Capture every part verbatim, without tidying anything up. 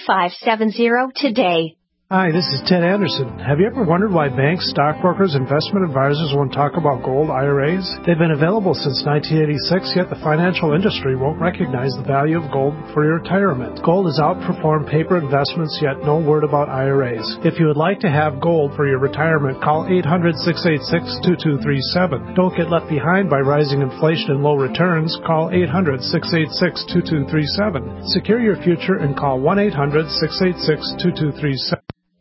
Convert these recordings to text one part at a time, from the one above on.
five seven zero today. Hi, this is Ted Anderson. Have you ever wondered why banks, stockbrokers, investment advisors won't talk about gold I R As? They've been available since nineteen eighty-six, yet the financial industry won't recognize the value of gold for your retirement. Gold has outperformed paper investments, yet no word about I R As. If you would like to have gold for your retirement, call eight hundred, six eight six, two two three seven. Don't get left behind by rising inflation and low returns. Call eight hundred, six eight six, two two three seven. Secure your future and call one eight hundred, six eight six, two two three seven.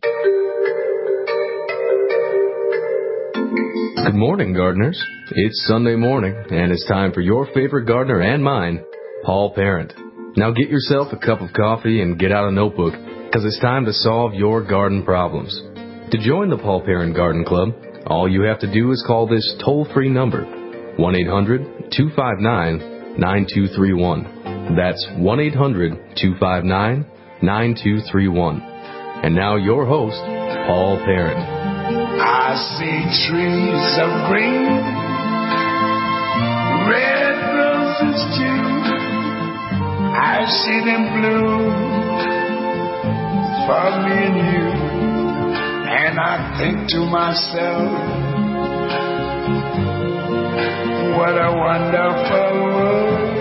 Good morning, gardeners. It's Sunday morning, and it's time for your favorite gardener and mine, Paul Parent. Now get yourself a cup of coffee and get out a notebook, because it's time to solve your garden problems. To join the Paul Parent Garden Club, all you have to do is call this toll-free number, one eight hundred, two five nine, nine two three one. That's one eight hundred, two five nine, nine two three one. And now your host, Paul Parent. I see trees of green, red roses too. I see them bloom for me and you. And I think to myself, what a wonderful world.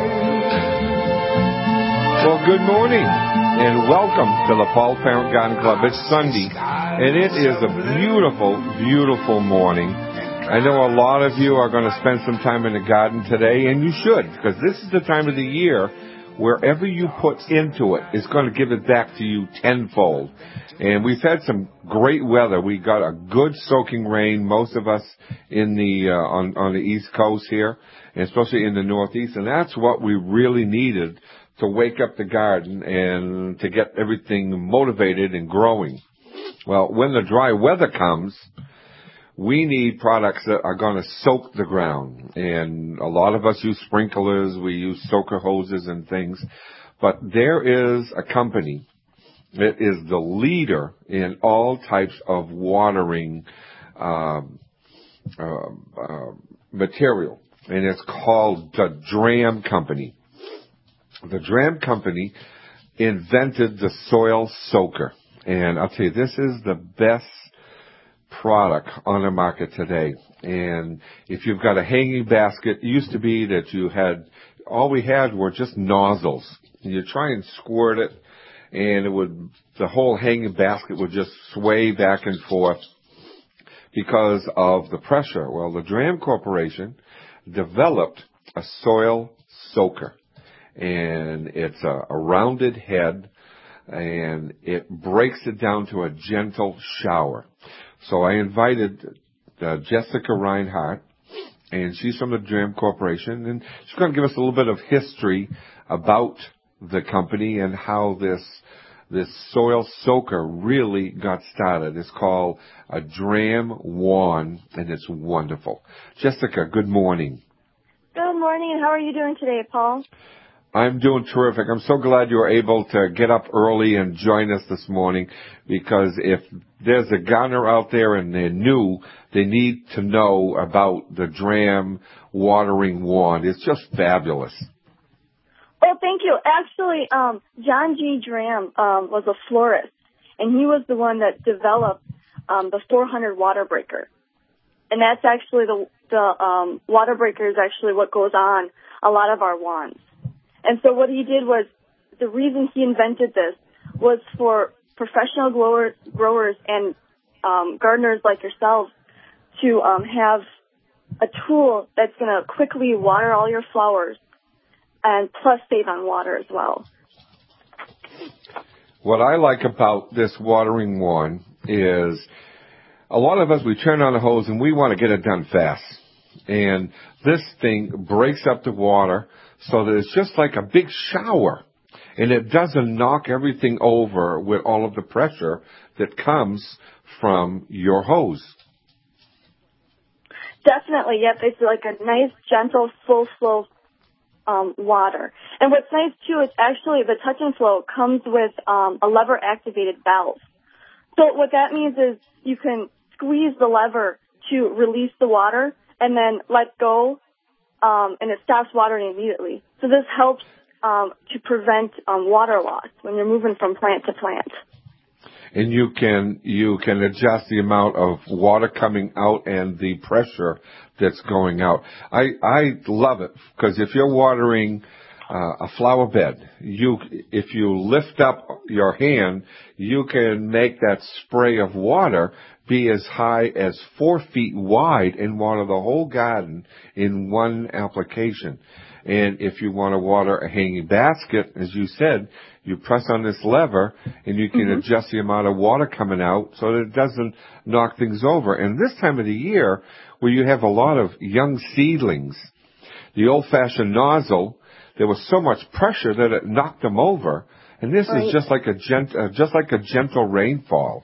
Well, good morning and welcome to the Paul Parent Garden Club. It's Sunday, and it is a beautiful, beautiful morning. I know a lot of you are going to spend some time in the garden today, and you should, because this is the time of the year wherever you put into it is going to give it back to you tenfold. And we've had some great weather. We got a good soaking rain, most of us in the uh, on, on the East Coast here, and especially in the Northeast, and that's what we really needed to wake up the garden and to get everything motivated and growing. Well, when the dry weather comes, we need products that are going to soak the ground. And a lot of us use sprinklers, we use soaker hoses and things. But there is a company that is the leader in all types of watering um, uh, uh, material. And it's called the Dramm Company. The Dramm Company invented the soil soaker. And I'll tell you, this is the best product on the market today. And if you've got a hanging basket, it used to be that you had, all we had were just nozzles. And you try and squirt it, and it would, the whole hanging basket would just sway back and forth because of the pressure. Well, the Dramm Corporation developed a soil soaker. And it's a, a rounded head, and it breaks it down to a gentle shower. So I invited uh, Jessica Reinhardt, and she's from the Dramm Corporation, and she's going to give us a little bit of history about the company and how this this soil soaker really got started. It's called a Dramm Wand, and it's wonderful. Jessica, good morning. Good morning, and how are you doing today, Paul? I'm doing terrific. I'm so glad you were able to get up early and join us this morning, because if there's a gardener out there and they're new, they need to know about the Dramm watering wand. It's just fabulous. Well, thank you. Actually, um, John G. Dramm um, was a florist, and he was the one that developed um, the four hundred water breaker. And that's actually the, the um, water breaker is actually what goes on a lot of our wands. And so what he did was, the reason he invented this was for professional growers, growers and um, gardeners like yourselves to um, have a tool that's going to quickly water all your flowers and plus save on water as well. What I like about this watering wand is a lot of us, we turn on the hose and we want to get it done fast. And this thing breaks up the water so that it's just like a big shower. And it doesn't knock everything over with all of the pressure that comes from your hose. Definitely, yep. It's like a nice, gentle, full flow um, water. And what's nice, too, is actually the touch and flow comes with um, a lever-activated valve. So what that means is you can squeeze the lever to release the water and then let go, um, and it stops watering immediately. So this helps um, to prevent um, water loss when you're moving from plant to plant. And you can you can adjust the amount of water coming out and the pressure that's going out. I I love it because if you're watering uh, a flower bed, you if you lift up your hand, you can make that spray of water be as high as four feet wide and water the whole garden in one application. And if you want to water a hanging basket, as you said, you press on this lever and you can mm-hmm. adjust the amount of water coming out so that it doesn't knock things over. And this time of the year, where you have a lot of young seedlings, the old-fashioned nozzle, there was so much pressure that it knocked them over. And this right. is just like a gent, uh, just like a gentle rainfall.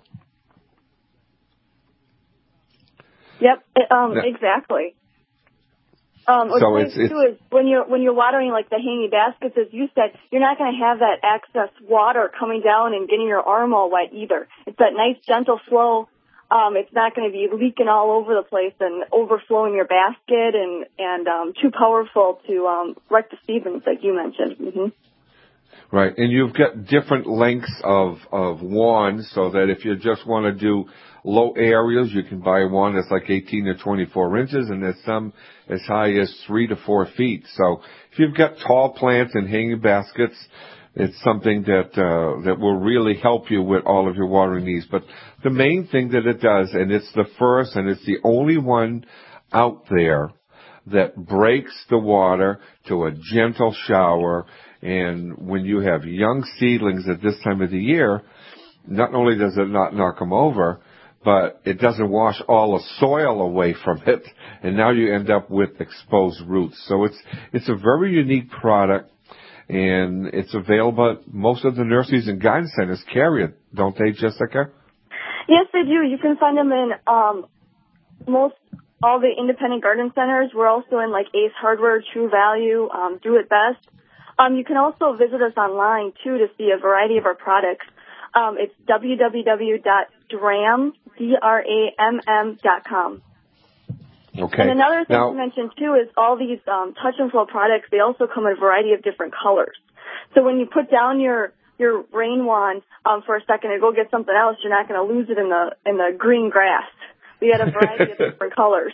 Yep, um, now, exactly. Um, what's so nice it's, too is when you're when you're watering like the hanging baskets, as you said, you're not going to have that excess water coming down and getting your arm all wet either. It's that nice gentle flow. Um, it's not going to be leaking all over the place and overflowing your basket and and um, too powerful to um, wreck the seedlings, like you mentioned. Mm-hmm. Right, and you've got different lengths of of wands, so that if you just want to do low areas, you can buy a wand that's like eighteen to twenty-four inches, and there's some as high as three to four feet. So if you've got tall plants and hanging baskets, it's something that uh, that will really help you with all of your watering needs. But the main thing that it does, and it's the first and it's the only one out there that breaks the water to a gentle shower. And when you have young seedlings at this time of the year, not only does it not knock them over, but it doesn't wash all the soil away from it, and now you end up with exposed roots. So it's it's a very unique product, and it's available at most of the nurseries and garden centers carry it, don't they, Jessica? Yes, they do. You can find them in um, most all the independent garden centers. We're also in like Ace Hardware, True Value, um, Do It Best. Um, you can also visit us online, too, to see a variety of our products. Um, it's w w w dot dram, D R A M M dot com. Okay. And another thing now, to mention, too, is all these um, Touch and Flow products, they also come in a variety of different colors. So when you put down your, your rain wand um, for a second and go get something else, you're not going to lose it in the in the green grass. We had a variety of different colors.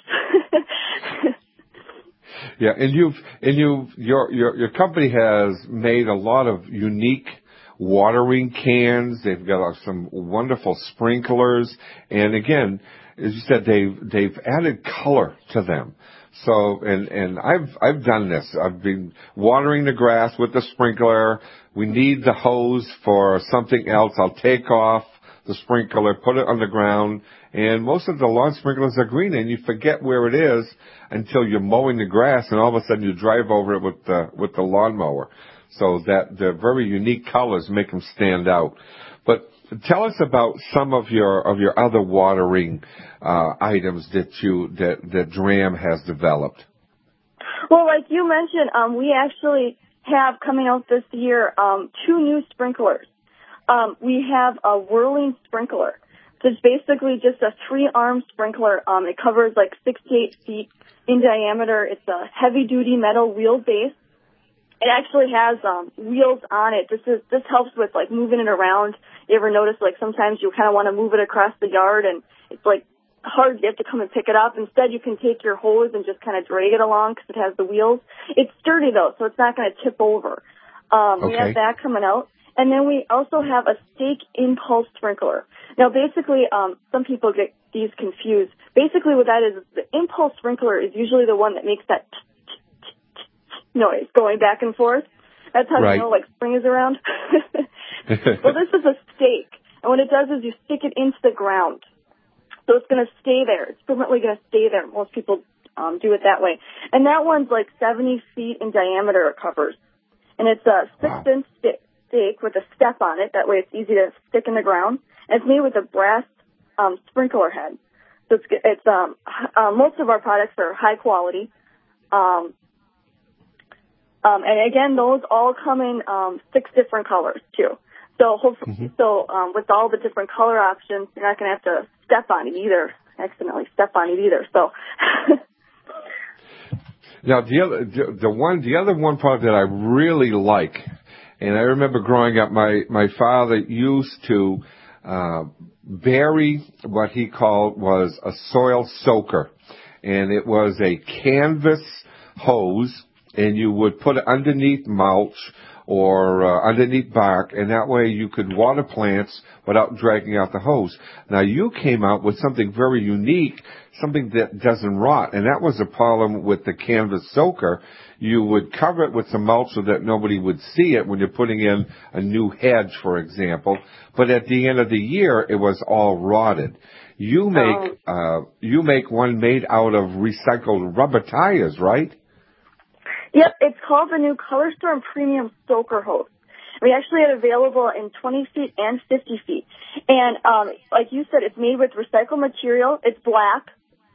Yeah, and you've and you your your your company has made a lot of unique watering cans. They've got some wonderful sprinklers, and again, as you said, they've they've added color to them. So, and and I've I've done this. I've been watering the grass with the sprinkler. We need the hose for something else. I'll take off the sprinkler, put it on the ground, and most of the lawn sprinklers are green, and you forget where it is until you're mowing the grass, and all of a sudden you drive over it with the with the lawnmower. So that the very unique colors make them stand out. But tell us about some of your of your other watering uh, items that you that that Dram has developed. Well, like you mentioned, um, we actually have coming out this year um, two new sprinklers. Um, we have a whirling sprinkler. So it's basically just a three-arm sprinkler. Um, it covers like sixty-eight feet in diameter. It's a heavy-duty metal wheel base. It actually has um, wheels on it. This is this helps with like moving it around. You ever notice like sometimes you kind of want to move it across the yard and it's like hard. You have to come and pick it up. Instead, you can take your hose and just kind of drag it along because it has the wheels. It's sturdy though, so it's not going to tip over. Um, okay. We have that coming out. And then we also have a stake impulse sprinkler. Now, basically, um, some people get these confused. Basically, what that is, is the impulse sprinkler is usually the one that makes that noise going back and forth. That's how right. you know, like, spring is around. Well, this is a stake. And what it does is you stick it into the ground. So it's going to stay there. It's permanently going to stay there. Most people um, do it that way. And that one's like seventy feet in diameter it covers. And it's a six-inch wow. stick. stake with a step on it. That way it's easy to stick in the ground. And it's made with a brass um, sprinkler head. So it's, it's um, uh, most of our products are high quality. Um, um, and again, those all come in um, six different colors too. So hopefully, mm-hmm. so um, with all the different color options, you're not going to have to step on it either, accidentally step on it either. So. Now, the other, the, the one, the other one product that I really like, and I remember growing up, my, my father used to, uh, bury what he called was a soil soaker. And it was a canvas hose, and you would put it underneath mulch or uh, underneath bark, and that way you could water plants without dragging out the hose. Now, you came out with something very unique, something that doesn't rot, and that was the problem with the canvas soaker. You would cover it with some mulch so that nobody would see it when you're putting in a new hedge, for example, but at the end of the year, it was all rotted. You make oh. uh, you make one made out of recycled rubber tires, right? Yep, it's called the new ColorStorm Premium Soaker Hose. We actually have it available in twenty feet and fifty feet. And um, like you said, it's made with recycled material. It's black.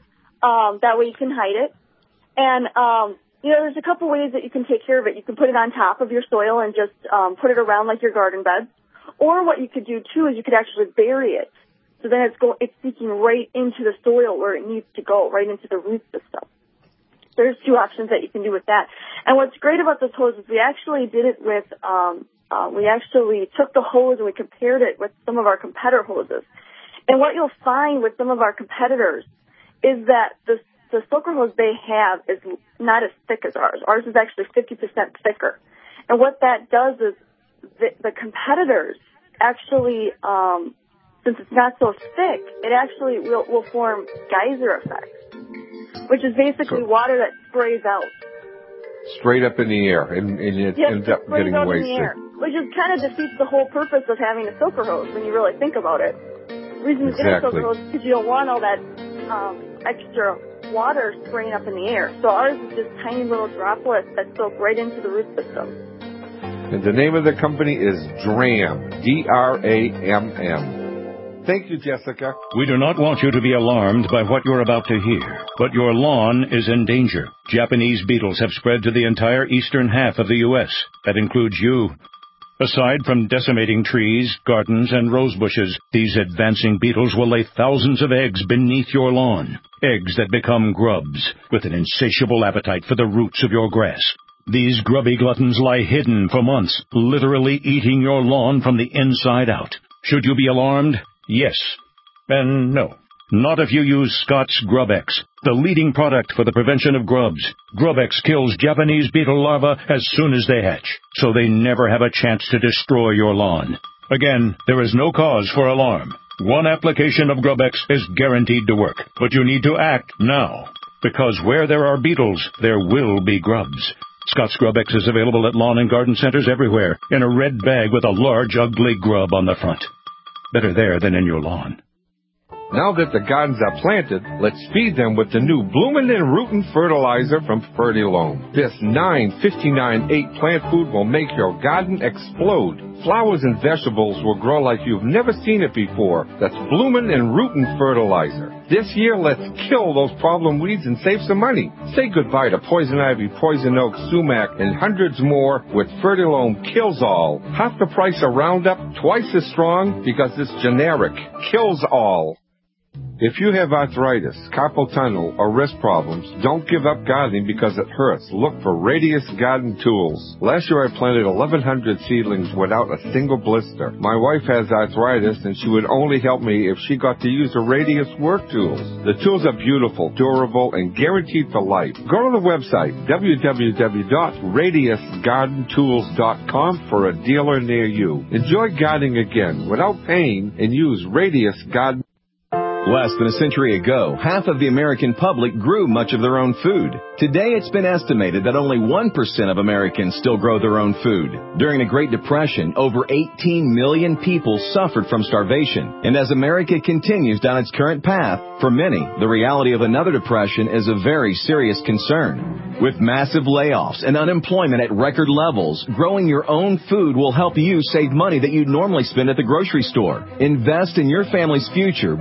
Um, that way you can hide it. And, um, you know, there's a couple ways that you can take care of it. You can put it on top of your soil and just um, put it around like your garden beds. Or what you could do, too, is you could actually bury it. So then it's go, it's seeking right into the soil where it needs to go, right into the root system. There's two options that you can do with that. And what's great about this hose is we actually did it with, um, uh, we actually took the hose and we compared it with some of our competitor hoses. And what you'll find with some of our competitors is that the, the soaker hose they have is not as thick as ours. Ours is actually fifty percent thicker. And what that does is the, the competitors actually, um, since it's not so thick, it actually will, will form geyser effects, which is basically so, water that sprays out. Straight up in the air, and, and it yep, ends up getting out wasted. In the air, which is kind of defeats the whole purpose of having a soaker hose when you really think about it. The reason you get a soaker hose is because you don't want all that um, extra water spraying up in the air. So ours is just tiny little droplets that soak right into the root system. And the name of the company is DRAM, D R A M M. Thank you, Jessica. We do not want you to be alarmed by what you're about to hear, but your lawn is in danger. Japanese beetles have spread to the entire eastern half of the U S That includes you. Aside from decimating trees, gardens, and rose bushes, these advancing beetles will lay thousands of eggs beneath your lawn. Eggs that become grubs, with an insatiable appetite for the roots of your grass. These grubby gluttons lie hidden for months, literally eating your lawn from the inside out. Should you be alarmed? Yes. And no. Not if you use Scott's GrubX, the leading product for the prevention of grubs. GrubX kills Japanese beetle larvae as soon as they hatch, so they never have a chance to destroy your lawn. Again, there is no cause for alarm. One application of GrubX is guaranteed to work, but you need to act now, because where there are beetles, there will be grubs. Scott's GrubX is available at lawn and garden centers everywhere, in a red bag with a large, ugly grub on the front. Better there than in your lawn. Now that the gardens are planted, let's feed them with the new Bloomin' and Rootin' fertilizer from Fertilome. This nine fifty-nine eight plant food will make your garden explode. Flowers and vegetables will grow like you've never seen it before. That's Bloomin' and Rootin' fertilizer. This year, let's kill those problem weeds and save some money. Say goodbye to poison ivy, poison oak, sumac, and hundreds more with Fertilome Kills All. Half the price of Roundup, twice as strong because it's generic. Kills All. If you have arthritis, carpal tunnel, or wrist problems, don't give up gardening because it hurts. Look for Radius Garden Tools. Last year I planted eleven hundred seedlings without a single blister. My wife has arthritis and she would only help me if she got to use the Radius work tools. The tools are beautiful, durable, and guaranteed for life. Go to the website w w w dot radius garden tools dot com for a dealer near you. Enjoy gardening again without pain and use Radius Garden. Less than a century ago, half of the American public grew much of their own food. Today, it's been estimated that only one percent of Americans still grow their own food. During the Great Depression, over eighteen million people suffered from starvation. And as America continues down its current path, for many, the reality of another depression is a very serious concern. With massive layoffs and unemployment at record levels, growing your own food will help you save money that you'd normally spend at the grocery store. Invest in your family's future by stocking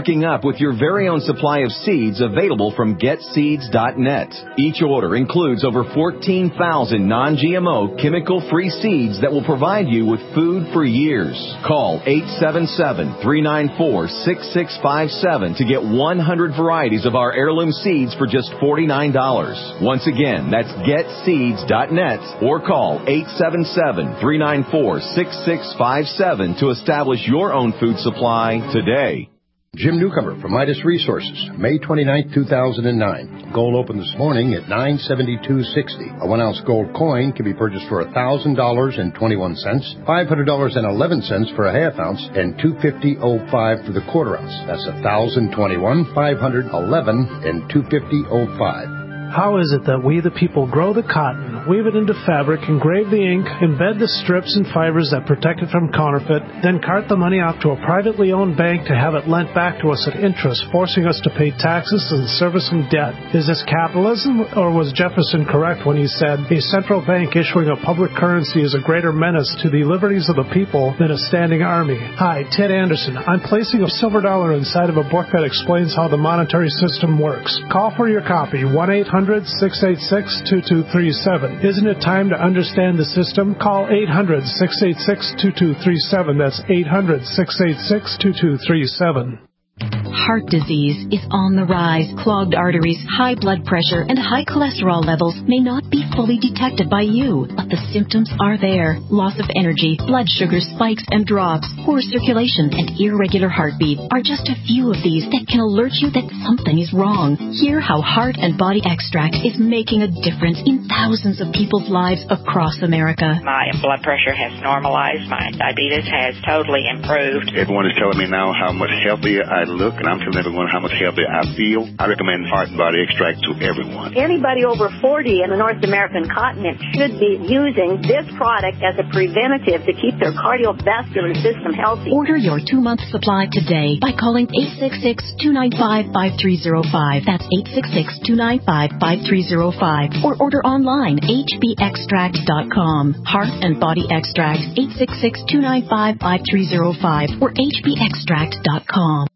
stocking up with your very own supply of seeds available from get seeds dot net. Each order includes over fourteen thousand non-G M O, chemical-free seeds that will provide you with food for years. Call eight seven seven, three nine four, six six five seven to get one hundred varieties of our heirloom seeds for just forty-nine dollars. Once again, that's get seeds dot net or call eight seven seven, three nine four, six six five seven to establish your own food supply today. Jim Newcomer from Midas Resources, May twenty-ninth, two thousand nine. Gold opened this morning at nine seventy-two sixty. A one-ounce gold coin can be purchased for one thousand dollars and twenty-one cents, five hundred dollars and eleven cents for a half ounce, and two hundred fifty dollars and five cents for the quarter ounce. That's one thousand twenty-one, five hundred eleven, and two hundred fifty dollars and five cents. How is it that we, the people, grow the cotton, weave it into fabric, engrave the ink, embed the strips and fibers that protect it from counterfeit, then cart the money off to a privately owned bank to have it lent back to us at interest, forcing us to pay taxes and servicing debt? Is this capitalism, or was Jefferson correct when he said, a central bank issuing a public currency is a greater menace to the liberties of the people than a standing army? Hi, Ted Anderson. I'm placing a silver dollar inside of a book that explains how the monetary system works. Call for your copy, one eight hundred, six eight six, two two three seven. Isn't it time to understand the system? Call eight hundred, six eight six, two two three seven. That's eight hundred, six eight six, two two three seven. Heart disease is on the rise. Clogged arteries, high blood pressure, and high cholesterol levels may not be fully detected by you, but the symptoms are there. Loss of energy, blood sugar spikes and drops, poor circulation, and irregular heartbeat are just a few of these that can alert you that something is wrong. Hear how Heart and Body Extract is making a difference in thousands of people's lives across America. My blood pressure has normalized. My diabetes has totally improved. Everyone is telling me now how much healthier I look, and I'm telling everyone how much healthier I feel. I recommend Heart and Body Extract to everyone. Anybody over forty in the North American continent should be using this product as a preventative to keep their cardiovascular system healthy. Order your two-month supply today by calling eight six six, two nine five, five three zero five. That's eight six six, two nine five, five three zero five. Or order online, h b extract dot com. Heart and Body Extract, eight six six, two nine five, five three zero five or h b extract dot com.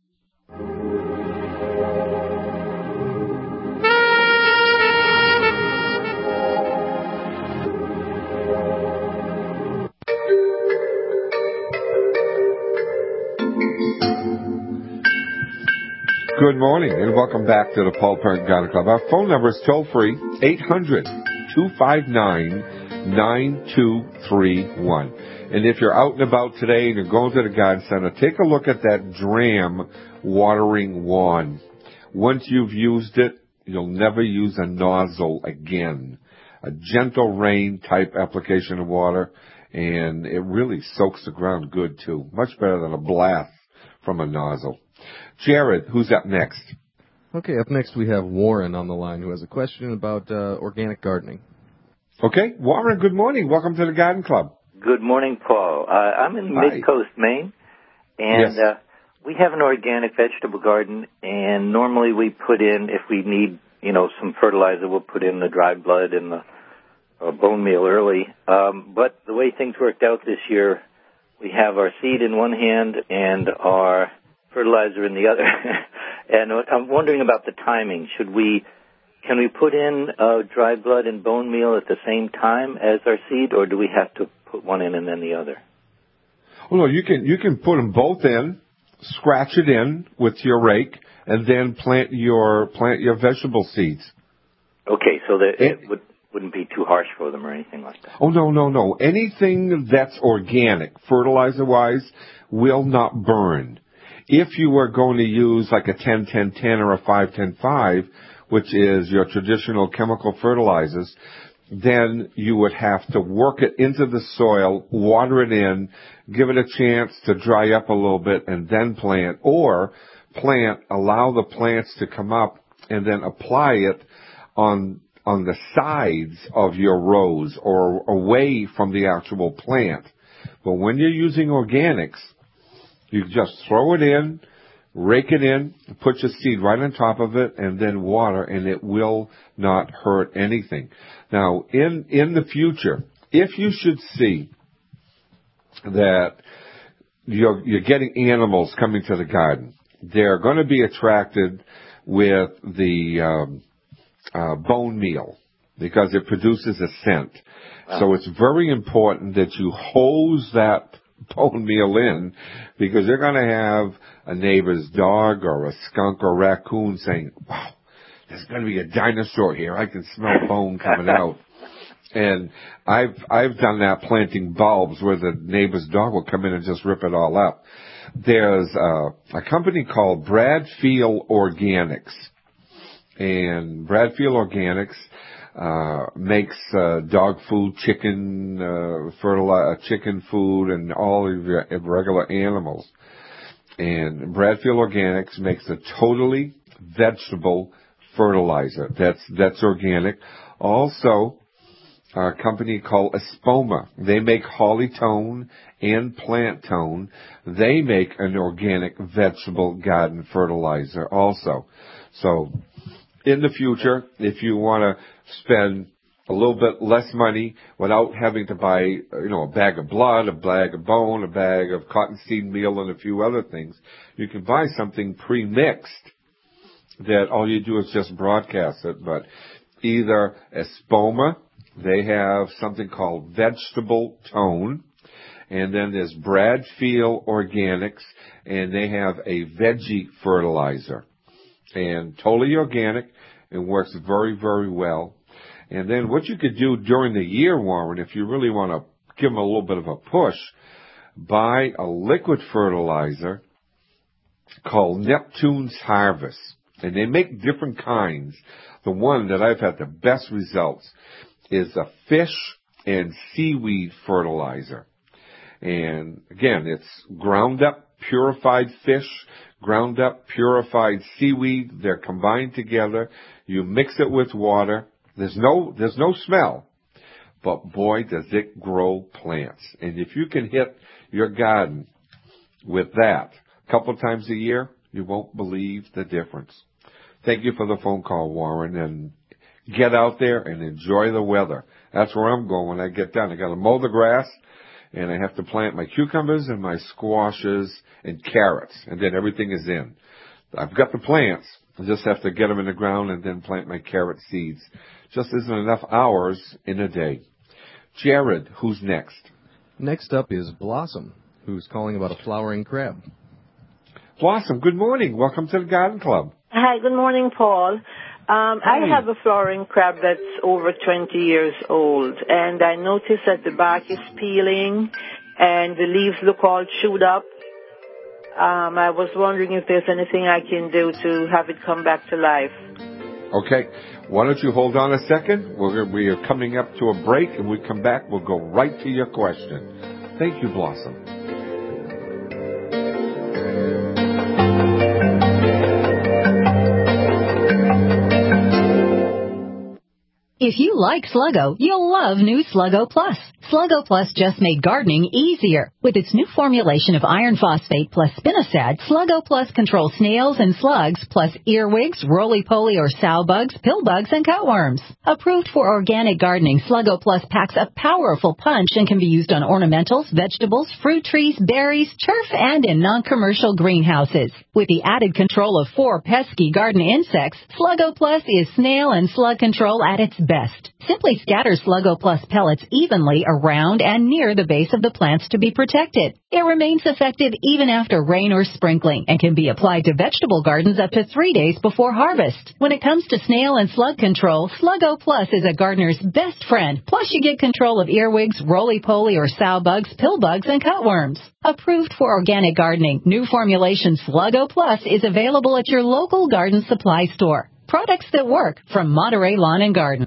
Good morning, and welcome back to the Paul Parent Garden Club. Our phone number is toll-free, eight hundred, two five nine, nine two three one. And if you're out and about today and you're going to the garden center, take a look at that Dram watering wand. Once you've used it, you'll never use a nozzle again. A gentle rain type application of water, and it really soaks the ground good too. Much better than a blast from a nozzle. Jared, who's up next? Okay, up next we have Warren on the line who has a question about uh, organic gardening. Okay, Warren, good morning. Welcome to the Garden Club. Good morning, Paul. Uh, I'm in Hi. Mid-Coast, Maine, and yes. uh, we have an organic vegetable garden, and normally we put in, if we need, you know, some fertilizer, we'll put in the dried blood and the uh, bone meal early. Um, but the way things worked out this year, we have our seed in one hand and our fertilizer in the other. And I'm wondering about the timing. Should we, can we put in uh, dry blood and bone meal at the same time as our seed, or do we have to put one in and then the other? Well, no, you can you can put them both in, scratch it in with your rake, and then plant your plant your vegetable seeds. Okay, so that it, it would, wouldn't be too harsh for them or anything like that. Oh no no no! Anything that's organic, fertilizer-wise, will not burn. If you were going to use like a ten ten ten or a five ten five, which is your traditional chemical fertilizers, then you would have to work it into the soil, water it in, give it a chance to dry up a little bit, and then plant. Or plant, allow the plants to come up, and then apply it on on the sides of your rows or away from the actual plant. But when you're using organics, you just throw it in, rake it in, put your seed right on top of it, and then water, and it will not hurt anything. Now, in, in the future, if you should see that you're, you're getting animals coming to the garden, they're going to be attracted with the um, uh, bone meal because it produces a scent. Wow. So it's very important that you hose that bone meal in because they're going to have a neighbor's dog or a skunk or raccoon saying, wow, there's going to be a dinosaur here. I can smell bone coming out. And I've I've done that planting bulbs where the neighbor's dog will come in and just rip it all up. There's uh, a company called Bradfield Organics. And Bradfield Organics uh, makes uh, dog food, chicken, uh, fertilizer, chicken food, and all of your regular animals. And Bradfield Organics makes a totally vegetable fertilizer. That's that's organic. Also, a company called Espoma. They make Holly Tone and Plant Tone. They make an organic vegetable garden fertilizer also. So, in the future, if you want to spend a little bit less money without having to buy, you know, a bag of blood, a bag of bone, a bag of cottonseed meal, and a few other things, you can buy something pre-mixed that all you do is just broadcast it. But either Espoma, they have something called Vegetable Tone, and then there's Bradfield Organics, and they have a veggie fertilizer. And totally organic, it works very, very well. And then what you could do during the year, Warren, if you really want to give them a little bit of a push, buy a liquid fertilizer called Neptune's Harvest. And they make different kinds. The one that I've had the best results is a fish and seaweed fertilizer. And again, it's ground up, purified fish, ground up, purified seaweed. They're combined together. You mix it with water. There's no, there's no smell. But boy, does it grow plants. And if you can hit your garden with that a couple times a year, you won't believe the difference. Thank you for the phone call, Warren, and get out there and enjoy the weather. That's where I'm going when I get done. I got to mow the grass, and I have to plant my cucumbers and my squashes and carrots, and then everything is in. I've got the plants. I just have to get them in the ground and then plant my carrot seeds. Just isn't enough hours in a day. Jared, who's next? Next up is Blossom, who's calling about a flowering crab. Blossom, good morning. Welcome to the Garden Club. Hi, good morning, Paul. Um, I have a flowering crab that's over twenty years old, and I noticed that the bark is peeling and the leaves look all chewed up. Um, I was wondering if there's anything I can do to have it come back to life. Okay. Why don't you hold on a second? We're, we are coming up to a break, and when we come back, we'll go right to your question. Thank you, Blossom. If you like Sluggo, you'll love new Sluggo Plus. Sluggo Plus just made gardening easier. With its new formulation of iron phosphate plus spinosad, Sluggo Plus controls snails and slugs, plus earwigs, roly-poly or sow bugs, pill bugs, and cutworms. Approved for organic gardening, Sluggo Plus packs a powerful punch and can be used on ornamentals, vegetables, fruit trees, berries, turf, and in non-commercial greenhouses. With the added control of four pesky garden insects, Sluggo Plus is snail and slug control at its best. Simply scatter Sluggo Plus pellets evenly around and near the base of the plants to be protected. It remains effective even after rain or sprinkling and can be applied to vegetable gardens up to three days before harvest. When it comes to snail and slug control, Sluggo Plus is a gardener's best friend. Plus you get control of earwigs, roly-poly or sow bugs, pill bugs, and cutworms. Approved for organic gardening, new formulation Sluggo Plus is available at your local garden supply store. Products that work from Monterey Lawn and Garden.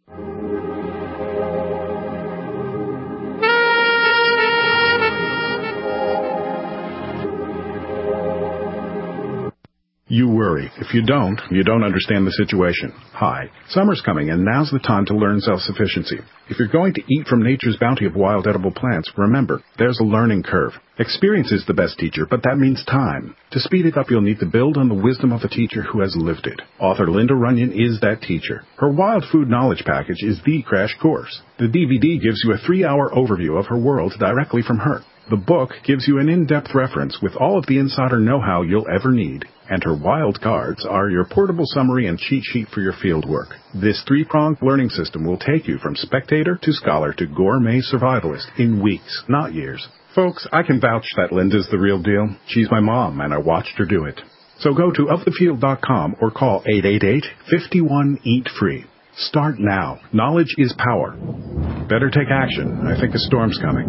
You worry. If you don't, you don't understand the situation. Hi. Summer's coming, and now's the time to learn self-sufficiency. If you're going to eat from nature's bounty of wild edible plants, remember, there's a learning curve. Experience is the best teacher, but that means time. To speed it up, you'll need to build on the wisdom of a teacher who has lived it. Author Linda Runyon is that teacher. Her Wild Food Knowledge Package is the crash course. The D V D gives you a three-hour overview of her world directly from her. The book gives you an in-depth reference with all of the insider know-how you'll ever need. And her wild cards are your portable summary and cheat sheet for your field work. This three-pronged learning system will take you from spectator to scholar to gourmet survivalist in weeks, not years. Folks, I can vouch that Linda's the real deal. She's my mom, and I watched her do it. So go to of the field dot com or call eight eight eight, five one, eat free. Start now. Knowledge is power. Better take action. I think a storm's coming.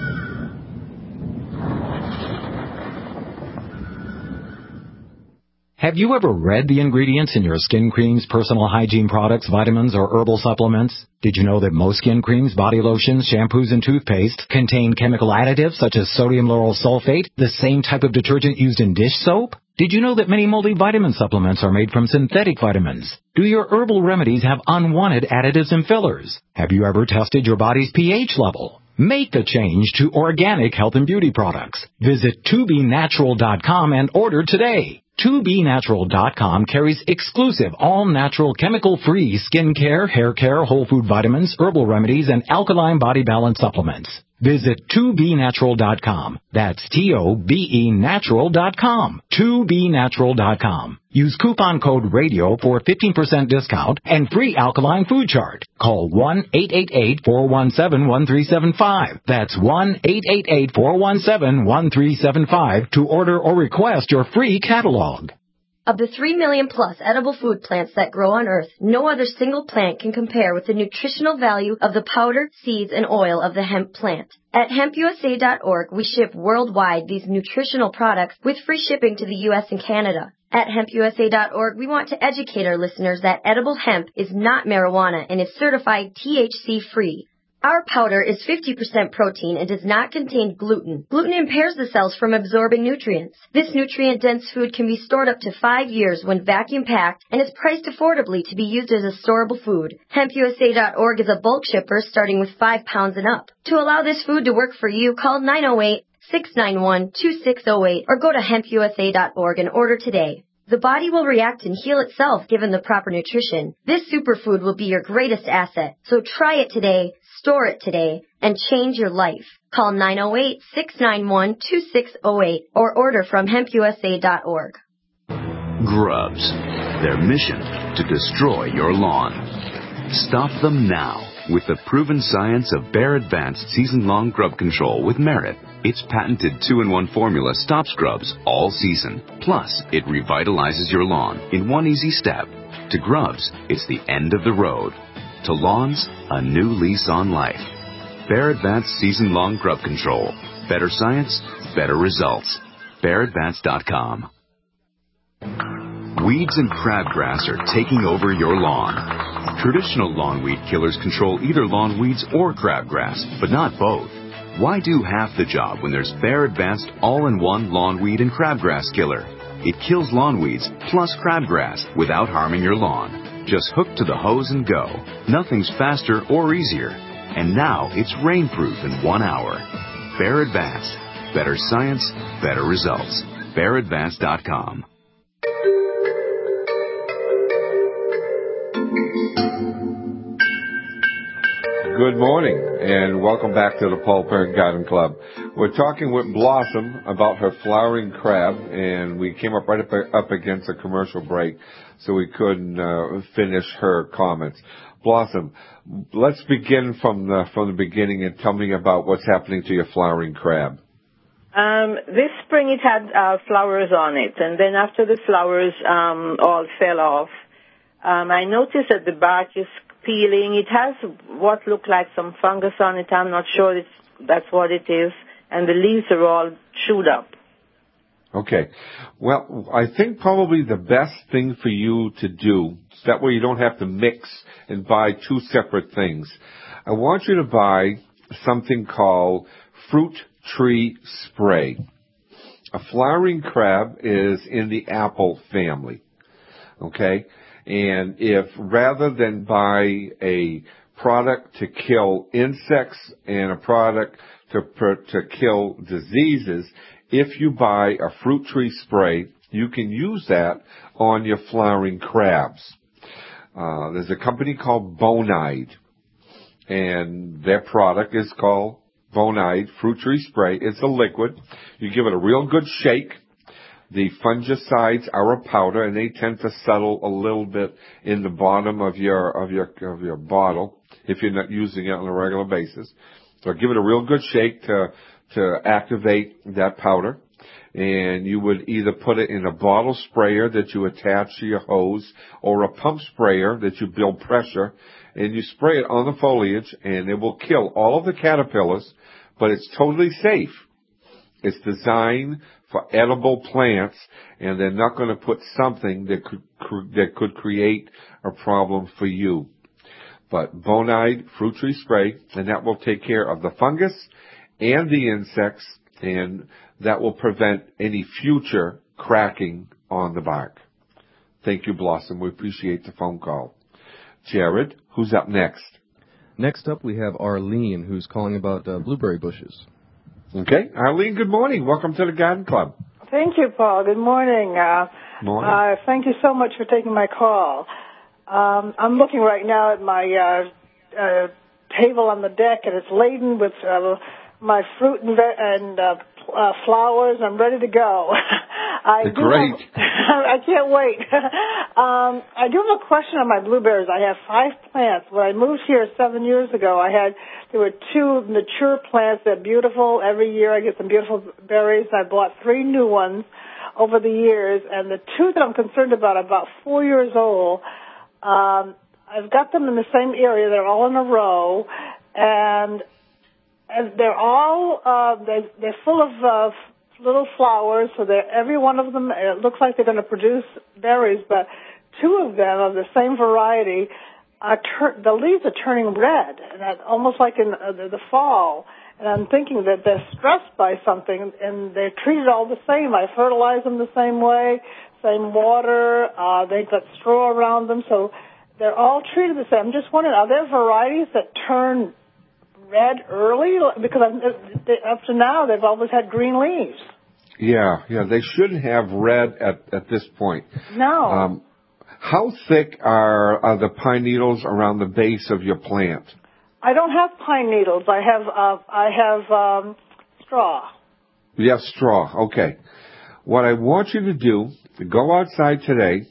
Have you ever read the ingredients in your skin creams, personal hygiene products, vitamins, or herbal supplements? Did you know that most skin creams, body lotions, shampoos, and toothpaste contain chemical additives such as sodium lauryl sulfate, the same type of detergent used in dish soap? Did you know that many multivitamin supplements are made from synthetic vitamins? Do your herbal remedies have unwanted additives and fillers? Have you ever tested your body's pH level? Make the change to organic health and beauty products. Visit two b natural dot com and order today. two b natural dot com carries exclusive, all-natural, chemical-free skincare, hair care, whole food vitamins, herbal remedies, and alkaline body balance supplements. Visit two b natural dot com. That's T O B E natural dot com. two b natural dot com. Use coupon code RADIO for a fifteen percent discount and free alkaline food chart. Call one eight eight eight, four one seven, one three seven five. That's one eight eight eight, four one seven, one three seven five to order or request your free catalog. Of the three million plus edible food plants that grow on Earth, no other single plant can compare with the nutritional value of the powder, seeds, and oil of the hemp plant. At hemp U S A dot org, we ship worldwide these nutritional products with free shipping to the U S and Canada. At hemp U S A dot org, we want to educate our listeners that edible hemp is not marijuana and is certified T H C-free. Our powder is fifty percent protein and does not contain gluten. Gluten impairs the cells from absorbing nutrients. This nutrient-dense food can be stored up to five years when vacuum-packed and is priced affordably to be used as a storable food. hemp U S A dot org is a bulk shipper starting with five pounds and up. To allow this food to work for you, call nine oh eight, six nine one, two six oh eight or go to hemp U S A dot org and order today. The body will react and heal itself given the proper nutrition. This superfood will be your greatest asset. So try it today, store it today, and change your life. Call nine oh eight, six nine one, two six oh eight or order from hemp U S A dot org. Grubs. Their mission to destroy your lawn. Stop them now with the proven science of Bayer Advanced Season-Long Grub Control with Merit. Its patented two in one formula stops grubs all season. Plus, it revitalizes your lawn in one easy step. To grubs, it's the end of the road. To lawns, a new lease on life. Bayer Advanced Season-Long Grub Control. Better science, better results. Bayer Advanced dot com. Weeds and crabgrass are taking over your lawn. Traditional lawn weed killers control either lawn weeds or crabgrass, but not both. Why do half the job when there's Bayer Advanced all-in-one lawn weed and crabgrass killer? It kills lawn weeds plus crabgrass without harming your lawn. Just hook to the hose and go. Nothing's faster or easier. And now it's rainproof in one hour. Bayer Advanced. Better science, better results. Bayer Advanced dot com. Good morning, and welcome back to the Paul Parent Garden Club. We're talking with Blossom about her flowering crab, and we came up right up, up against a commercial break, so we couldn't uh, finish her comments. Blossom, let's begin from the from the beginning and tell me about what's happening to your flowering crab. Um, this spring it had uh, flowers on it, and then after the flowers um, all fell off, um, I noticed that the bark is peeling. It has what looked like some fungus on it. I'm not sure it's, that's what it is. And the leaves are all chewed up. Okay. Well, I think probably the best thing for you to do, so that way you don't have to mix and buy two separate things. I want you to buy something called Fruit Tree Spray. A flowering crab is in the apple family. Okay? And if rather than buy a product to kill insects and a product to to kill diseases, if you buy a fruit tree spray, you can use that on your flowering crabs. Uh, there's a company called Bonide, and their product is called Bonide Fruit Tree Spray. It's a liquid. You give it a real good shake. The fungicides are a powder, and they tend to settle a little bit in the bottom of your of your of your bottle if you're not using it on a regular basis. So give it a real good shake to to activate that powder. And you would either put it in a bottle sprayer that you attach to your hose or a pump sprayer that you build pressure, and you spray it on the foliage, and it will kill all of the caterpillars, but it's totally safe. It's designed for edible plants, and they're not going to put something that could that could create a problem for you. But Bonide Fruit Tree Spray, and that will take care of the fungus and the insects, and that will prevent any future cracking on the bark. Thank you, Blossom. We appreciate the phone call. Jared, who's up next? Next up, we have Arlene, who's calling about uh, blueberry bushes. Okay. Arlene, good morning. Welcome to the Garden Club. Thank you, Paul. Good morning. Uh, morning. Uh, thank you so much for taking my call. Um, I'm looking right now at my uh, uh, table on the deck, and it's laden with uh, my fruit and, ve- and uh, uh, flowers. I'm ready to go. I do Great. Have, I can't wait. um, I do have a question on my blueberries. I have five plants. When I moved here seven years ago, I had there were two mature plants. They're beautiful. Every year I get some beautiful berries. I bought three new ones over the years, and the two that I'm concerned about are about four years old. Um, I've got them in the same area. They're all in a row, and, and they're all uh, they, they're full of uh, little flowers. So they're, every one of them, it looks like they're going to produce berries. But two of them of the same variety, are tur- the leaves are turning red, and that, almost like in uh, the, the fall. And I'm thinking that they're stressed by something, and they're treated all the same. I fertilize them the same way. Same water, uh, they've got straw around them, so they're all treated the same. I'm just wondering, are there varieties that turn red early? Because I'm, they, up to now, they've always had green leaves. Yeah, yeah, they shouldn't have red at, at this point. No. Um, how thick are, are the pine needles around the base of your plant? I don't have pine needles. I have, uh, I have um, straw. You have straw, okay. What I want you to do, go outside today,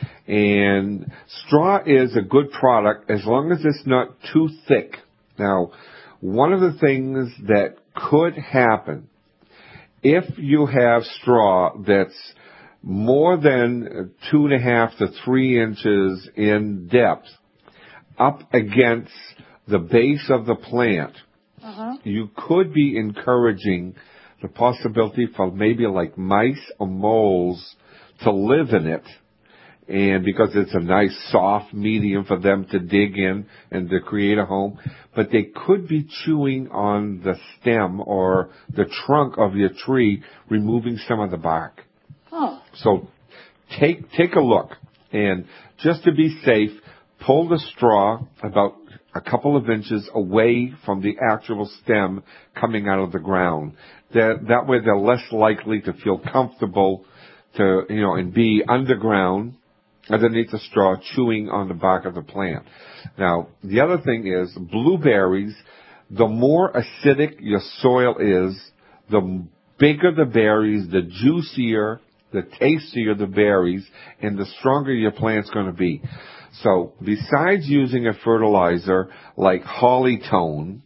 and straw is a good product as long as it's not too thick. Now, one of the things that could happen if you have straw that's more than two and a half to three inches in depth up against the base of the plant, uh-huh. you could be encouraging the possibility for maybe like mice or moles to live in it, and because it's a nice soft medium for them to dig in and to create a home, but they could be chewing on the stem or the trunk of your tree, removing some of the bark. Oh. So take take a look, and just to be safe, pull the straw about a couple of inches away from the actual stem coming out of the ground. That, that way they're less likely to feel comfortable to, you know, and be underground underneath the straw chewing on the bark of the plant. Now, the other thing is blueberries, the more acidic your soil is, the bigger the berries, the juicier, the tastier the berries, and the stronger your plant's going to be. So besides using a fertilizer like Hollytone,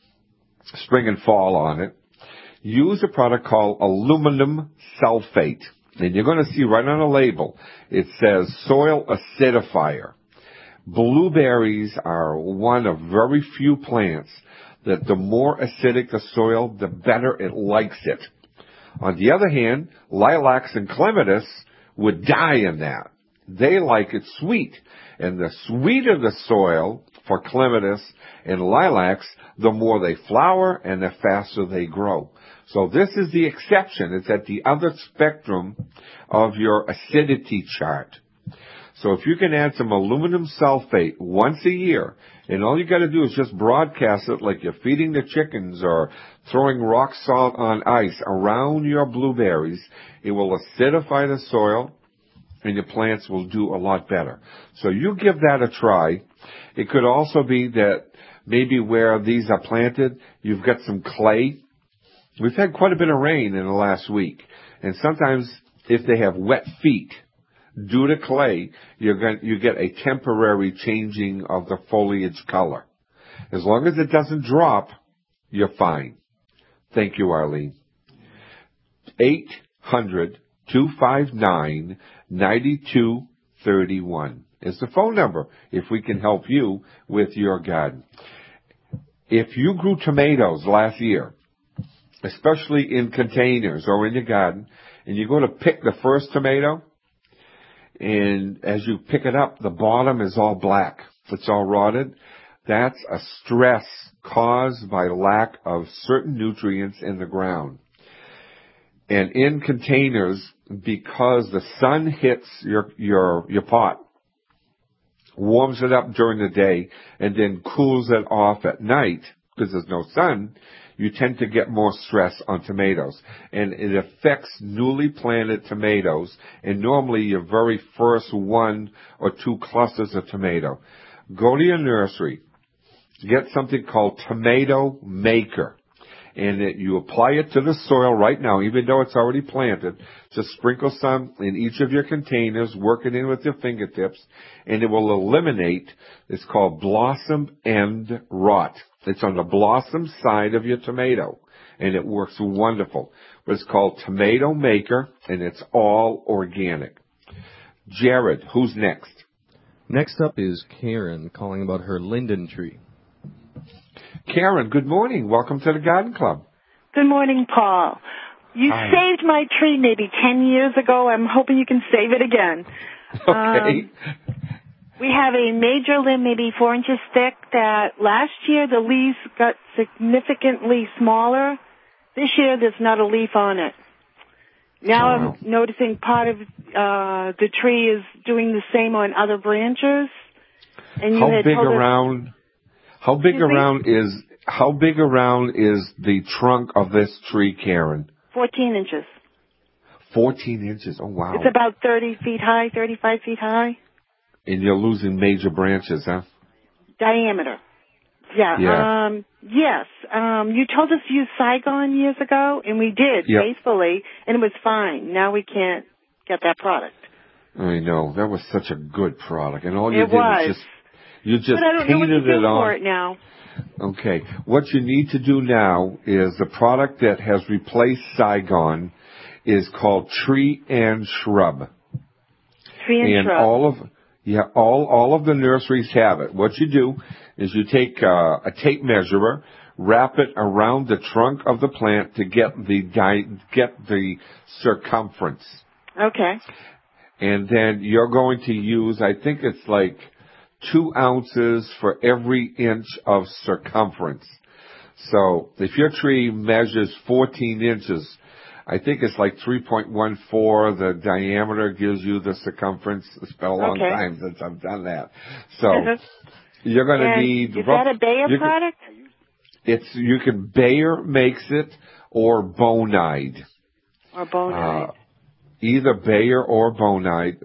spring and fall on it, use a product called aluminum sulfate. And you're going to see right on the label, it says soil acidifier. Blueberries are one of very few plants that the more acidic the soil, the better it likes it. On the other hand, lilacs and clematis would die in that. They like it sweet. And the sweeter the soil for clematis and lilacs, the more they flower and the faster they grow. So this is the exception. It's at the other spectrum of your acidity chart. So if you can add some aluminum sulfate once a year, and all you got to do is just broadcast it like you're feeding the chickens or throwing rock salt on ice around your blueberries, it will acidify the soil, and your plants will do a lot better. So you give that a try. It could also be that maybe where these are planted, you've got some clay. We've had quite a bit of rain in the last week. And sometimes if they have wet feet, due to clay, you're going, you get a temporary changing of the foliage color. As long as it doesn't drop, you're fine. Thank you, Arlene. eight hundred, two five nine, nine two three one is the phone number if we can help you with your garden. If you grew tomatoes last year, especially in containers or in your garden, and you go to pick the first tomato, and as you pick it up, the bottom is all black. It's all rotted. That's a stress caused by lack of certain nutrients in the ground. And in containers, because the sun hits your, your, your pot, warms it up during the day, and then cools it off at night, because there's no sun, you tend to get more stress on tomatoes. And it affects newly planted tomatoes, and normally your very first one or two clusters of tomato. Go to your nursery, get something called Tomato Maker, and it, you apply it to the soil right now, even though it's already planted. Just sprinkle some in each of your containers, work it in with your fingertips, and it will eliminate, it's called blossom end rot. It's on the blossom side of your tomato, and it works wonderful. But it's called Tomato Maker, and it's all organic. Jared, who's next? Next up is Karen calling about her linden tree. Karen, good morning. Welcome to the Garden Club. Good morning, Paul. You Hi. saved my tree maybe ten years ago. I'm hoping you can save it again. Okay. Um, we have a major limb, maybe four inches thick, that last year the leaves got significantly smaller. This year there's not a leaf on it. Now Oh, wow. I'm noticing part of uh, the tree is doing the same on other branches. And you How had big told us- around? How big Excuse me? around is how big around is the trunk of this tree, Karen? fourteen inches. Fourteen inches. Oh wow! It's about thirty feet high, thirty-five feet high. And you're losing major branches, huh? Diameter. Yeah. Yeah. Um, yes. Um, you told us to use Saigon years ago, and we did, Yep. faithfully, and it was fine. Now we can't get that product. I know that was such a good product, and all you It did was. was just you just but I don't know what to painted do it on. for it now. Okay. What you need to do now is the product that has replaced Saigon is called Tree and Shrub. Tree and, and shrub. all of yeah, all all of the nurseries have it. What you do is you take uh, a tape measurer, wrap it around the trunk of the plant to get the di- get the circumference, Okay. and then you're going to use, I think it's like two ounces for every inch of circumference. So if your tree measures fourteen inches, I think it's like three point one four. The diameter gives you the circumference. It's been a long Okay. time since I've done that. So you're going to And need. is rough- that a Bayer you can- product? It's you can Bayer makes it or Bonide. Or Bonide? Uh, either Bayer or Bonide.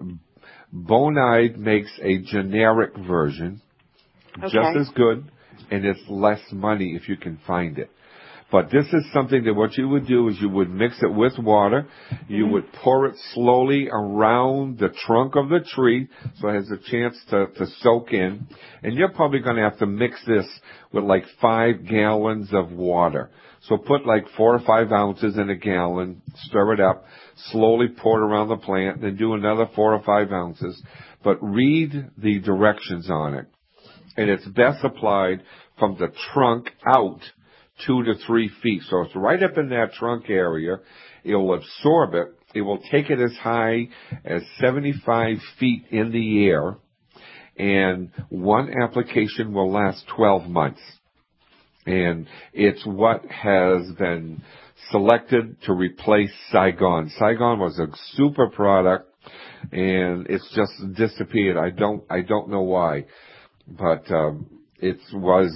Bonide makes a generic version, just Okay. as good, and it's less money if you can find it. But this is something that what you would do is you would mix it with water. You Mm-hmm. would pour it slowly around the trunk of the tree so it has a chance to, to soak in. And you're probably going to have to mix this with like five gallons of water. So put like four or five ounces in a gallon, stir it up, slowly pour it around the plant, then do another four or five ounces. But read the directions on it. And it's best applied from the trunk out two to three feet. So it's right up in that trunk area. It'll absorb it. It will take it as high as seventy-five feet in the air. And one application will last twelve months. And it's what has been selected to replace Saigon. Saigon was a super product, and it's just disappeared. I don't, I don't know why, but um, it was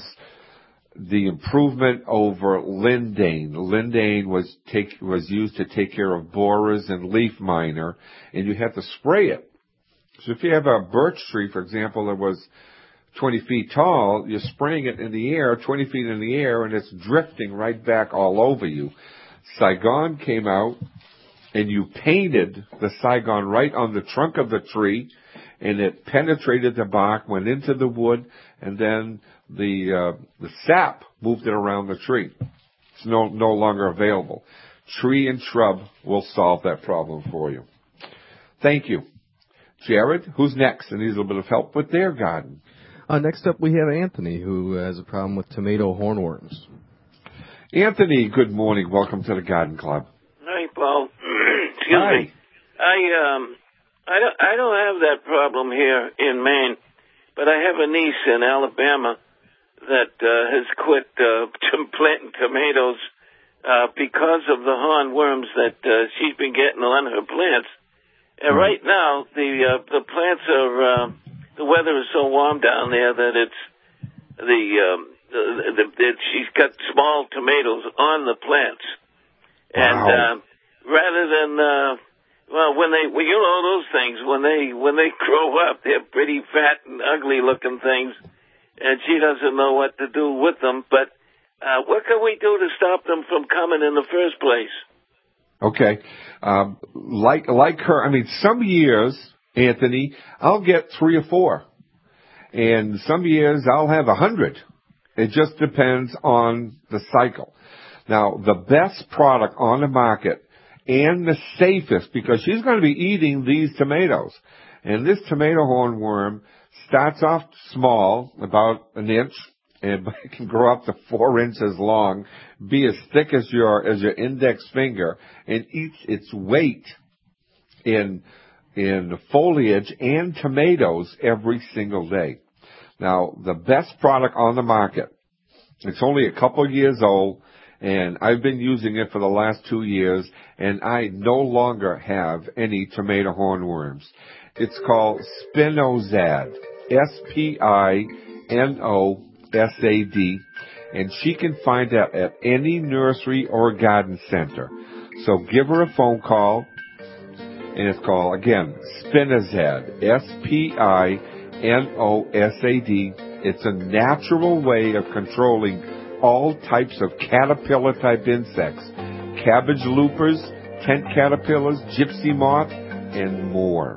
the improvement over Lindane. Lindane was take was used to take care of borers and leaf miner, and you had to spray it. So if you have a birch tree, for example, that was twenty feet tall, you're spraying it in the air, twenty feet in the air, and it's drifting right back all over you. Saigon came out, and you painted the Saigon right on the trunk of the tree, and it penetrated the bark, went into the wood, and then the uh, the sap moved it around the tree. It's no no longer available. Tree and shrub will solve that problem for you. Thank you. Jared, who's next and needs a little bit of help with their garden? Uh, next up, we have Anthony, who has a problem with tomato hornworms. Anthony, good morning. Welcome to the Garden Club. Hi, Paul. Excuse Hi. me. I um, I don't I don't have that problem here in Maine, but I have a niece in Alabama that uh, has quit uh, planting tomatoes uh, because of the hornworms that uh, she's been getting on her plants. And right now, the uh, the plants are uh, the weather is so warm down there that it's the, um, the, the, the she's got small tomatoes on the plants, and wow. uh, rather than uh, well, when they well, you know those things when they when they grow up, they're pretty fat and ugly looking things, and she doesn't know what to do with them. But uh, what can we do to stop them from coming in the first place? Okay. Um, like, like her, I mean, some years, Anthony, I'll get three or four. And some years I'll have a hundred. It just depends on the cycle. Now, the best product on the market and the safest, because she's going to be eating these tomatoes. And this tomato hornworm starts off small, about an inch, and it can grow up to four inches long, be as thick as your as your index finger, and eats its weight in in foliage and tomatoes every single day. Now, the best product on the market, it's only a couple years old, and I've been using it for the last two years, and I no longer have any tomato hornworms. It's called Spinosad, S P I N O S A D, and she can find it at any nursery or garden center. So give her a phone call, and it's called, again, Spinosad, S P I N O S A D. It's a natural way of controlling all types of caterpillar-type insects, cabbage loopers, tent caterpillars, gypsy moth, and more.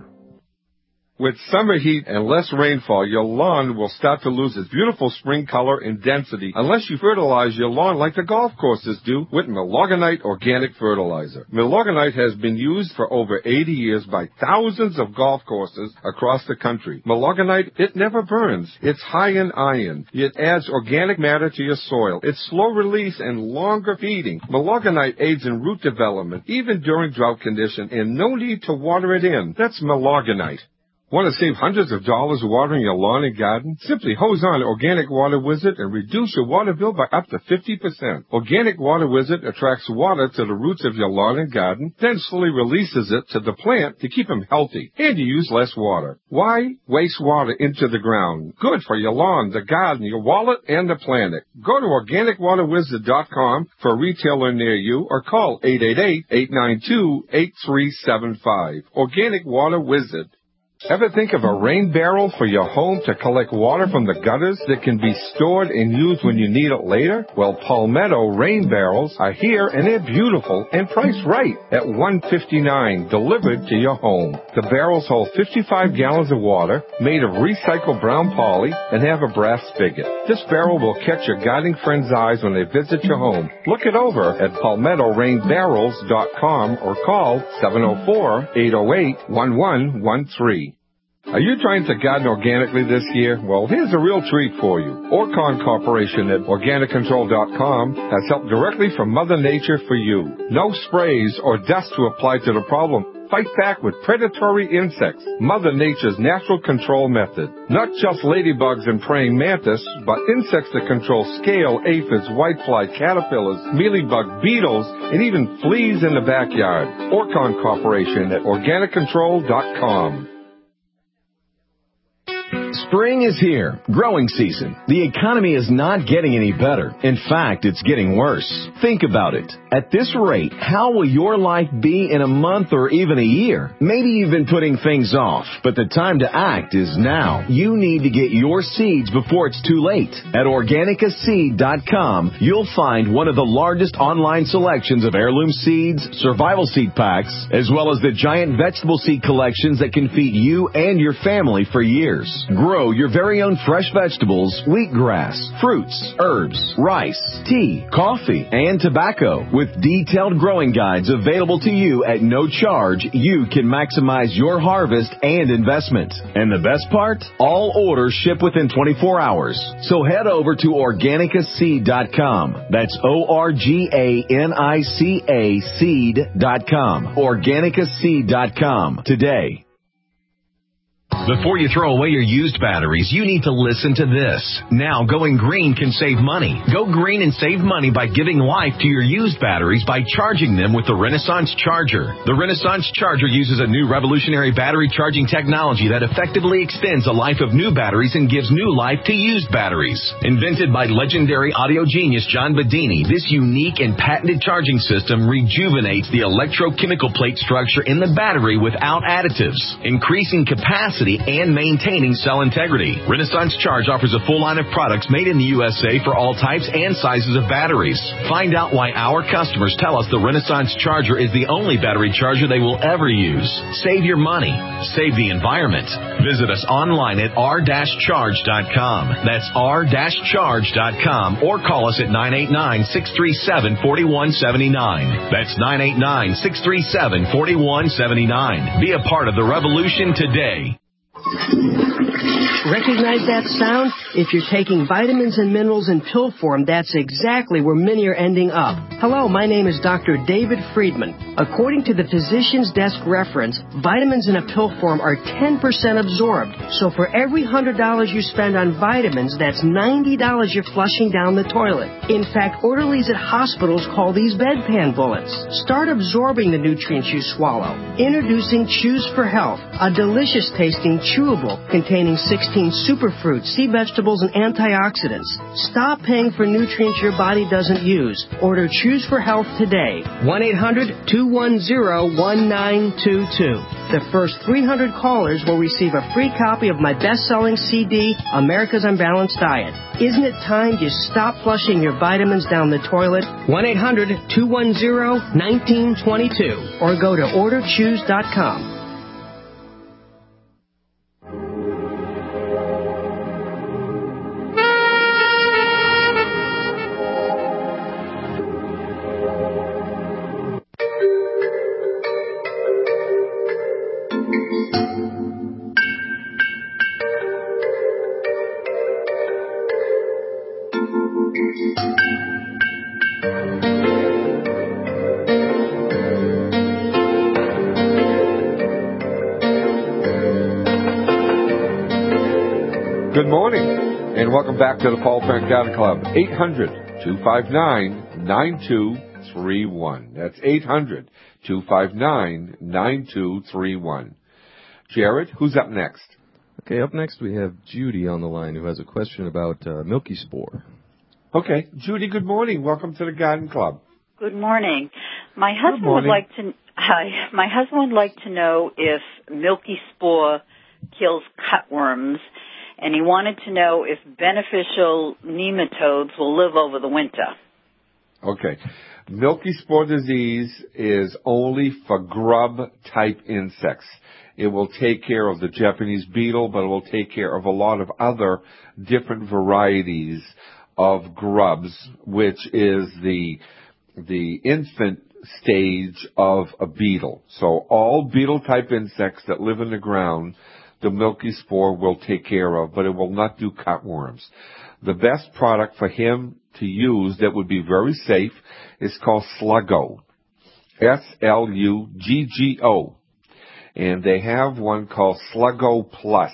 With summer heat and less rainfall, your lawn will start to lose its beautiful spring color and density unless you fertilize your lawn like the golf courses do with Milorganite organic fertilizer. Milorganite has been used for over eighty years by thousands of golf courses across the country. Milorganite, it never burns. It's high in iron. It adds organic matter to your soil. It's slow release and longer feeding. Milorganite aids in root development, even during drought conditions, and no need to water it in. That's Milorganite. Want to save hundreds of dollars watering your lawn and garden? Simply hose on Organic Water Wizard and reduce your water bill by up to fifty percent. Organic Water Wizard attracts water to the roots of your lawn and garden, then slowly releases it to the plant to keep them healthy, and you use less water. Why waste water into the ground? Good for your lawn, the garden, your wallet, and the planet. Go to organic water wizard dot com for a retailer near you, or call eight eight eight, eight nine two, eight three seven five. Organic Water Wizard. Ever think of a rain barrel for your home to collect water from the gutters that can be stored and used when you need it later? Well, Palmetto rain barrels are here, and they're beautiful and priced right at one hundred fifty-nine dollars delivered to your home. The barrels hold fifty-five gallons of water made of recycled brown poly and have a brass spigot. This barrel will catch your gardening friends' eyes when they visit your home. Look it over at palmetto rain barrels dot com or call seven oh four, eight oh eight, one one one three. Are you trying to garden organically this year? Well, here's a real treat for you. Orcon Corporation at organic control dot com has help directly from Mother Nature for you. No sprays or dust to apply to the problem. Fight back with predatory insects. Mother Nature's natural control method. Not just ladybugs and praying mantis, but insects that control scale, aphids, whitefly, caterpillars, mealybug, beetles, and even fleas in the backyard. Orcon Corporation at organic control dot com. Spring is here, growing season. The economy is not getting any better. In fact, it's getting worse. Think about it. At this rate, how will your life be in a month or even a year? Maybe you've been putting things off, but the time to act is now. You need to get your seeds before it's too late. At Organica Seed dot com, you'll find one of the largest online selections of heirloom seeds, survival seed packs, as well as the giant vegetable seed collections that can feed you and your family for years. Grow your very own fresh vegetables, wheatgrass, fruits, herbs, rice, tea, coffee, and tobacco. With detailed growing guides available to you at no charge, you can maximize your harvest and investment. And the best part? All orders ship within twenty-four hours. So head over to Organica Seed dot com. That's O R G A N I C A seed dot com. Organica Seed dot com today. Before you throw away your used batteries, you need to listen to this. Now, going green can save money. Go green and save money by giving life to your used batteries by charging them with the Renaissance Charger. The Renaissance Charger uses a new revolutionary battery charging technology that effectively extends the life of new batteries and gives new life to used batteries. Invented by legendary audio genius John Bedini, this unique and patented charging system rejuvenates the electrochemical plate structure in the battery without additives, increasing capacity and maintaining cell integrity. Renaissance Charge offers a full line of products made in the U S A for all types and sizes of batteries. Find out why our customers tell us the Renaissance Charger is the only battery charger they will ever use. Save your money. Save the environment. Visit us online at r dash charge dot com. That's r dash charge dot com or call us at nine eight nine, six three seven, four one seven nine. That's nine eight nine, six three seven, four one seven nine. Be a part of the revolution today. Recognize that sound? If you're taking vitamins and minerals in pill form, that's exactly where many are ending up. Hello, my name is Doctor David Friedman. According to the Physician's Desk reference, vitamins in a pill form are ten percent absorbed. So for every one hundred dollars you spend on vitamins, that's ninety dollars you're flushing down the toilet. In fact, orderlies at hospitals call these bedpan bullets. Start absorbing the nutrients you swallow. Introducing Choose for Health, a delicious tasting chewable containing sixteen superfruits, sea vegetables, and antioxidants. Stop paying for nutrients your body doesn't use. Order Choose for Health today. one eight hundred, two one zero, one nine two two. The first three hundred callers will receive a free copy of my best-selling C D, America's Unbalanced Diet. Isn't it time you stop flushing your vitamins down the toilet? one eight hundred, two one zero, one nine two two or go to order choose dot com. Good morning, and welcome back to the Paul Parent Garden Club. eight hundred, two five nine, nine two three one. That's eight hundred, two five nine, nine two three one. Jared, who's up next? Okay, up next we have Judy on the line who has a question about uh, Milky Spore. Okay, Judy, good morning. Welcome to the Garden Club. Good morning. My husband morning. would like to hi, my husband would like to know if Milky Spore kills cutworms, and he wanted to know if beneficial nematodes will live over the winter. Okay. Milky Spore disease is only for grub-type insects. It will take care of the Japanese beetle, but it will take care of a lot of other different varieties of grubs, which is the the infant stage of a beetle. So all beetle-type insects that live in the ground, the Milky Spore will take care of, but it will not do cutworms. The best product for him to use that would be very safe is called Sluggo. S L U G G O. And they have one called Sluggo Plus.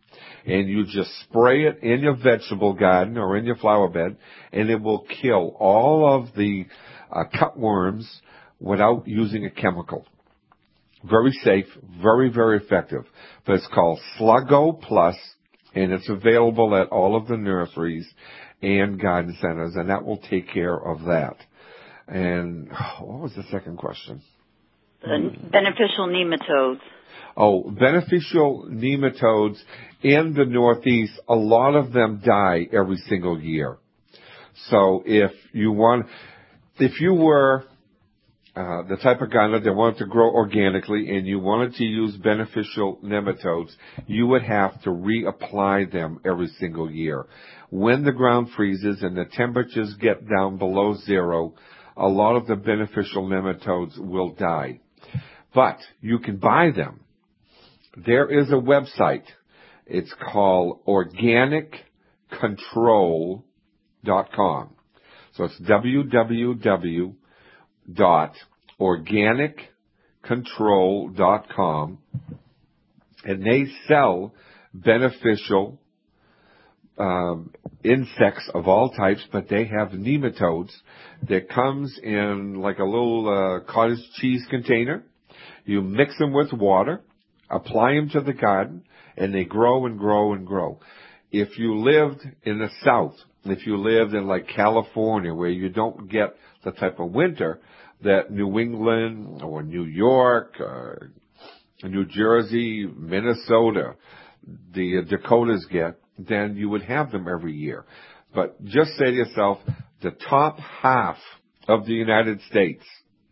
And you just spray it in your vegetable garden or in your flower bed, and it will kill all of the uh, cutworms without using a chemical. Very safe, very, very effective. But it's called Sluggo Plus, and it's available at all of the nurseries and garden centers, and that will take care of that. And oh, what was the second question? The beneficial nematodes. Oh, beneficial nematodes in the Northeast, a lot of them die every single year. So if you want, if you were uh, the type of gardener that wanted to grow organically and you wanted to use beneficial nematodes, you would have to reapply them every single year. When the ground freezes and the temperatures get down below zero, a lot of the beneficial nematodes will die. But you can buy them. There is a website. It's called organic control dot com. So it's w w w dot organic control dot com, and they sell beneficial um, insects of all types, but they have nematodes that comes in like a little uh, cottage cheese container. You mix them with water, apply them to the garden, and they grow and grow and grow. If you lived in the South, if you lived in like California where you don't get the type of winter that New England or New York, or New Jersey, Minnesota, the Dakotas get, then you would have them every year. But just say to yourself, the top half of the United States,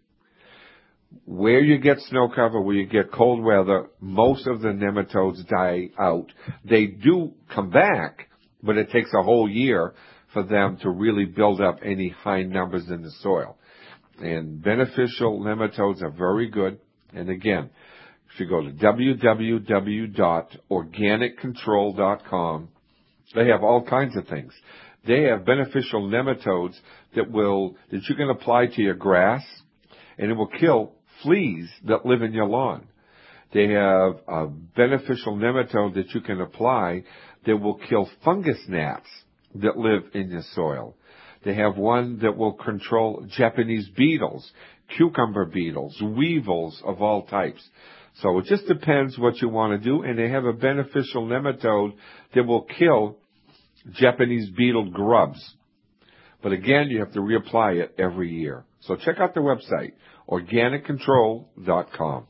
where you get snow cover, where you get cold weather, most of the nematodes die out. They do come back, but it takes a whole year for them to really build up any high numbers in the soil. And beneficial nematodes are very good. And again, if you go to w w w dot organic control dot com, they have all kinds of things. They have beneficial nematodes that will, that you can apply to your grass, and it will kill fleas that live in your lawn. They have a beneficial nematode that you can apply that will kill fungus gnats that live in your soil. They have one that will control Japanese beetles, cucumber beetles, weevils of all types. So it just depends what you want to do, and they have a beneficial nematode that will kill Japanese beetle grubs. But again, you have to reapply it every year. So check out the website, organic control dot com.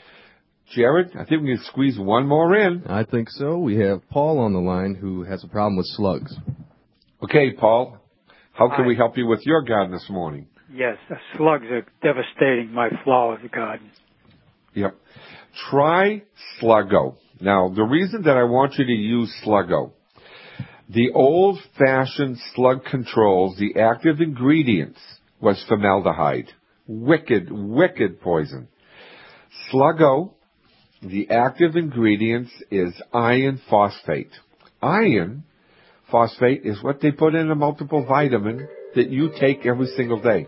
Jared, I think we can squeeze one more in. I think so. We have Paul on the line who has a problem with slugs. Okay, Paul, how can Hi. we help you with your garden this morning? Yes, the slugs are devastating my flower garden. Yep. Try Sluggo. Now, the reason that I want you to use Sluggo, the old-fashioned slug controls, the active ingredients was formaldehyde. Wicked, wicked poison. Sluggo, the active ingredients is iron phosphate. Iron phosphate is what they put in a multiple vitamin that you take every single day.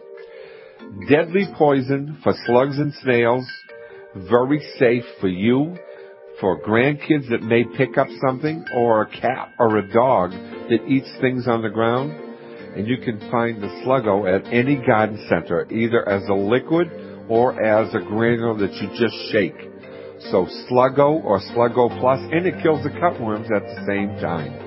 Deadly poison for slugs and snails. Very safe for you, for grandkids that may pick up something, or a cat or a dog that eats things on the ground. And you can find the Sluggo at any garden center, either as a liquid or as a granule that you just shake. So Sluggo or Sluggo Plus, and it kills the cutworms at the same time.